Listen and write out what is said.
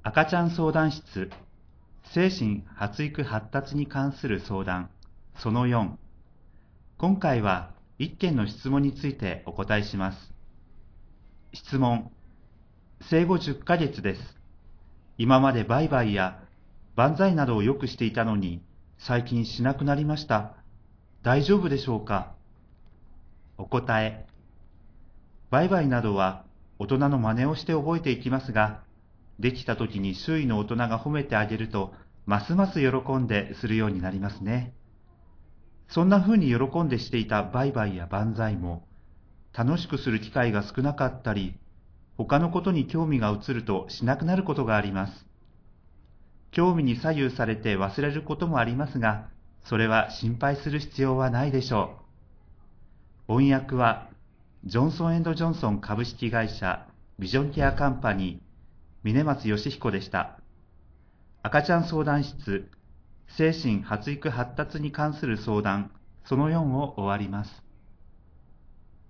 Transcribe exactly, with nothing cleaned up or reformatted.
赤ちゃん相談室、精神発育発達に関する相談、そのよん。今回は一件の質問についてお答えします。質問、生後じゅっかげつです。今までバイバイや万歳などをよくしていたのに、最近しなくなりました。大丈夫でしょうか？お答え、バイバイなどは大人の真似をして覚えていきますが、できた時に周囲の大人が褒めてあげると、ますます喜んでするようになりますね。そんな風に喜んでしていたバイバイや万歳も、楽しくする機会が少なかったり、他のことに興味が移るとしなくなることがあります。興味に左右されて忘れることもありますが、それは心配する必要はないでしょう。翻訳は、ジョンソン&ジョンソン株式会社ビジョンケアカンパニー、峰松義彦でした。赤ちゃん相談室、精神発育発達に関する相談、そのよんを終わります。